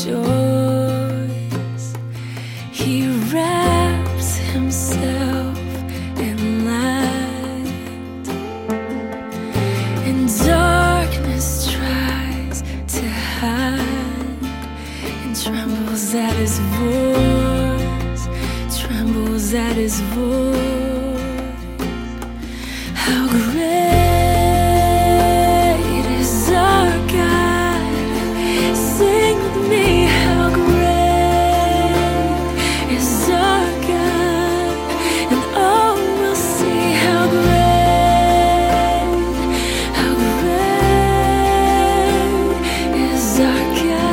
rejoice. He wraps himself in light, and darkness tries to hide, and trembles at his voice, trembles at his voice. How great is our God? Sing with me, how great is our God, and all will see how great is our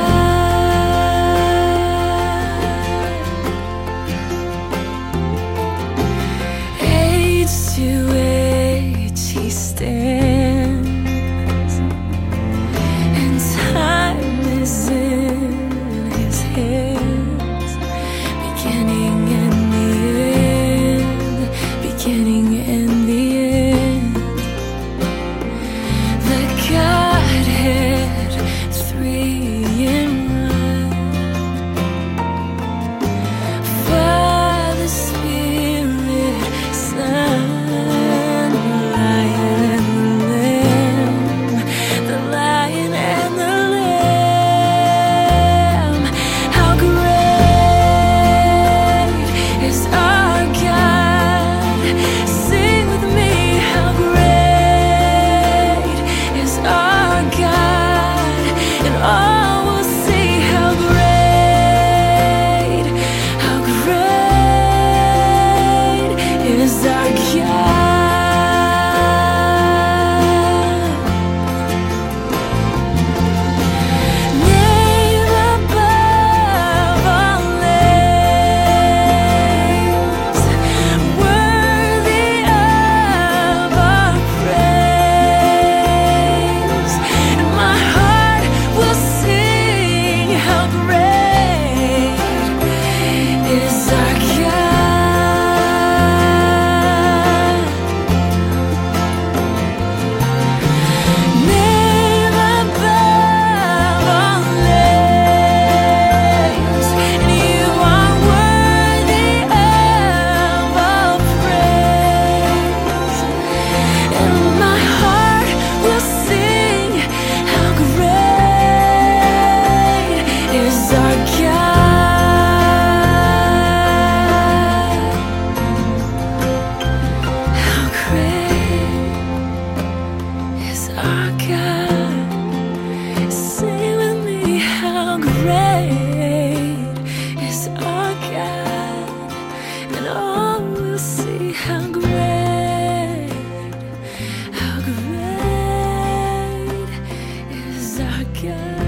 God. Age to age he stands, and time is in his hands. Beginning and the end, beginning and the end. The Godhead, three in one. Father, Spirit, Son, the Lion and the Lamb, the Lion and the Lamb. How great is our God? Sing with me, how great is our God, and all will see how great is our God. Name above all names, worthy of our praise, and my heart will sing how great is our God. Name above all names, and you are worthy of all praise, and my heart will sing how great is our God. How great is our God? Sing with me, how great is our God, and all will see how great is our God.